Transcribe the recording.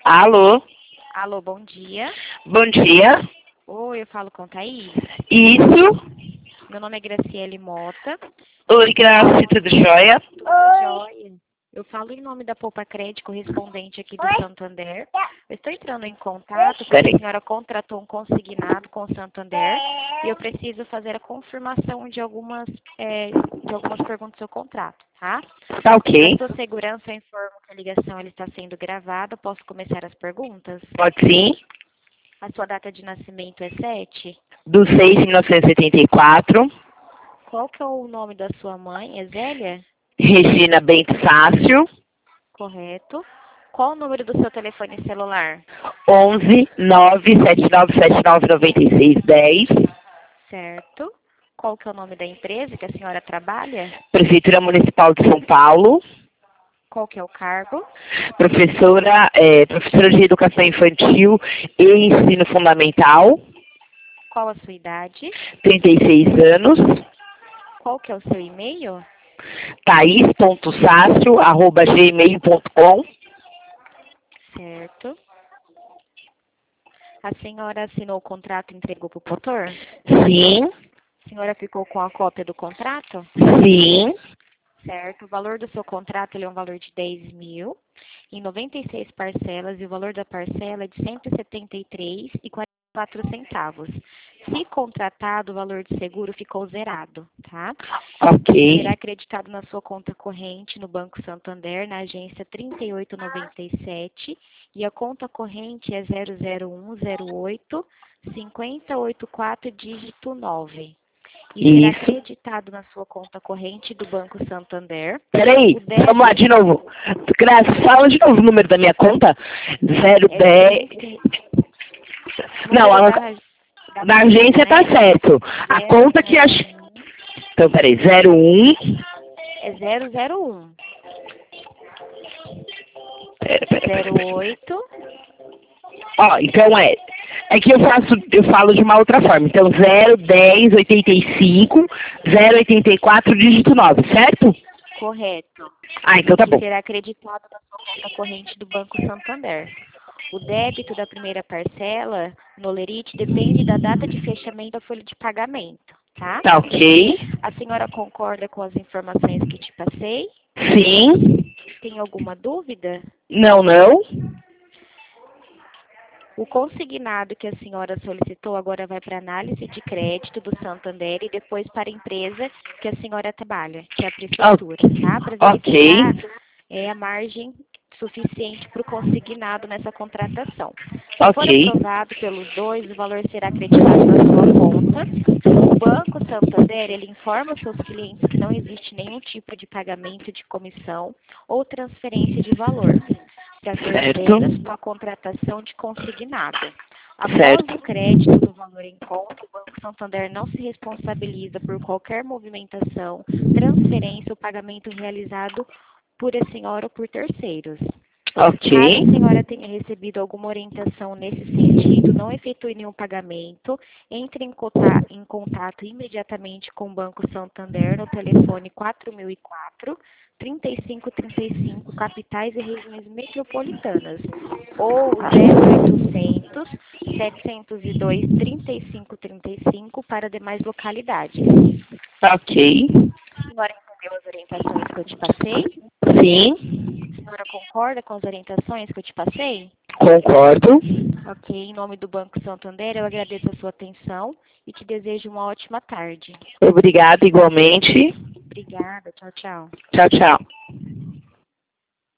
Alô? Alô, bom dia. Bom dia. Oi, eu falo com Thaís. Isso. Meu nome é Graciele Mota. Oi, Graça, tudo jóia? Tudo jóia. Eu falo em nome da Poupa Crédito, correspondente aqui do Santander. Eu estou entrando em contato porque Peraí. a senhora contratou um consignado com o Santander e eu preciso fazer a confirmação de algumas perguntas do seu contrato, tá? Tá ok. Para sua segurança, eu informo que a ligação ela está sendo gravada. Posso começar as perguntas? Pode sim. A sua data de nascimento é 7? Do 6 de 1974. Qual que é o nome da sua mãe? É Zélia? Regina Bento Fácil. Correto. Qual o número do seu telefone celular? 11 97979 9610. Certo. Qual que é o nome da empresa que a senhora trabalha? Prefeitura Municipal de São Paulo. Qual que é o cargo? Professora de Educação Infantil e Ensino Fundamental. Qual a sua idade? 36 anos. Qual que é o seu e-mail? Thaís.sácio@gmail.com. Certo. A senhora assinou o contrato e entregou para o promotor? Sim. A senhora ficou com a cópia do contrato? Sim. Certo. O valor do seu contrato ele é um valor de 10 mil, em 96 parcelas, e o valor da parcela é de 173,44 centavos. Se contratado, o valor de seguro ficou zerado, tá? Ok. Será acreditado na sua conta corrente no Banco Santander, na agência 3897, e a conta corrente é 00108-5084, dígito 9. E será Isso. acreditado na sua conta corrente do Banco Santander. Peraí, O débito vamos lá de novo. Graça, fala de novo o número da minha conta. 010. Não, número da na conta, agência tá né? certo. A conta que acho. 001 Então, peraí, 01. é 001 Pera. 08. Ó, então é que eu falo de uma outra forma. Então, 010 85 084 dígito 9, certo? Correto. Ah, então tá Que bom. será acreditado na sua conta corrente do Banco Santander. O débito da primeira parcela no Lerite depende da data de fechamento da folha de pagamento, tá? Tá ok. A senhora concorda com as informações que te passei? Sim. Tem alguma dúvida? Não, não. O consignado que a senhora solicitou agora vai para análise de crédito do Santander e depois para a empresa que a senhora trabalha, que é a prefeitura, tá? Para Ok. verificar a margem suficiente para o consignado nessa contratação. Se for Ok. aprovado pelos dois, o valor será acreditado na sua conta. O Banco Santander, ele informa os seus clientes que não existe nenhum tipo de pagamento de comissão ou transferência de valor para Certo. terceiros com a contratação de consignado. Após Certo. o crédito do valor em conta, o Banco Santander não se responsabiliza por qualquer movimentação, transferência ou pagamento realizado por a senhora ou por terceiros. Caso Ok. a senhora tenha recebido alguma orientação nesse sentido, não efetue nenhum pagamento, entre em contato imediatamente com o Banco Santander no telefone 4004 3535, capitais e regiões metropolitanas, ou 0800 702 3535 para demais localidades. Ok. A senhora entendeu as orientações que eu te passei? Sim. A senhora concorda com as orientações que eu te passei? Concordo. Ok, em nome do Banco Santander, eu agradeço a sua atenção e te desejo uma ótima tarde. Obrigada igualmente. Obrigada, tchau, tchau. Tchau, tchau.